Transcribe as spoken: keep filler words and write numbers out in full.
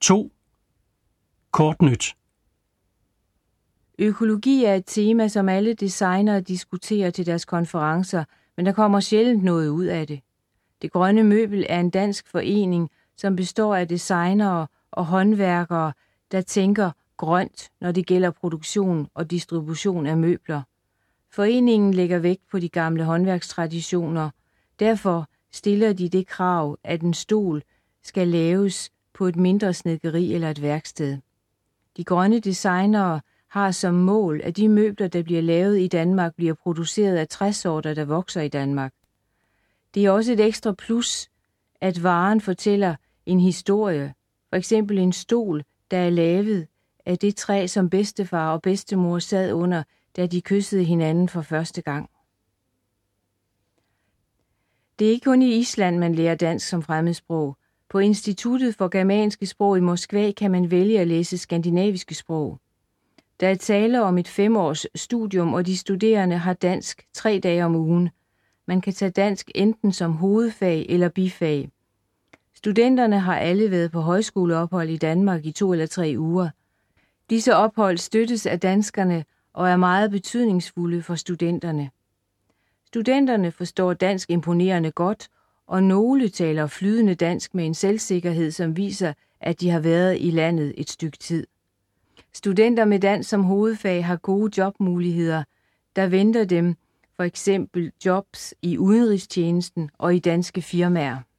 to. Kort nyt. Økologi er et tema, som alle designere diskuterer til deres konferencer, men der kommer sjældent noget ud af det. Det Grønne Møbel er en dansk forening, som består af designere og håndværkere, der tænker grønt, når det gælder produktion og distribution af møbler. Foreningen lægger vægt på de gamle håndværkstraditioner. Derfor stiller de det krav, at en stol skal laves på et mindre snedkeri eller et værksted. De grønne designere har som mål, at de møbler, der bliver lavet i Danmark, bliver produceret af træsorter, der vokser i Danmark. Det er også et ekstra plus, at varen fortæller en historie. For eksempel en stol, der er lavet af det træ, som bedstefar og bedstemor sad under, da de kyssede hinanden for første gang. Det er ikke kun i Island, man lærer dansk som fremmedsprog. På Instituttet for Germanske Sprog i Moskva kan man vælge at læse skandinaviske sprog. Der er tale om et femårs studium, og de studerende har dansk tre dage om ugen. Man kan tage dansk enten som hovedfag eller bifag. Studenterne har alle været på højskoleophold i Danmark i to eller tre uger. Disse ophold støttes af danskerne og er meget betydningsfulde for studenterne. Studenterne forstår dansk imponerende godt, og nogle taler flydende dansk med en selvsikkerhed, som viser, at de har været i landet et stykke tid. Studenter med dansk som hovedfag har gode jobmuligheder, der venter dem for eksempel jobs i udenrigstjenesten og i danske firmaer.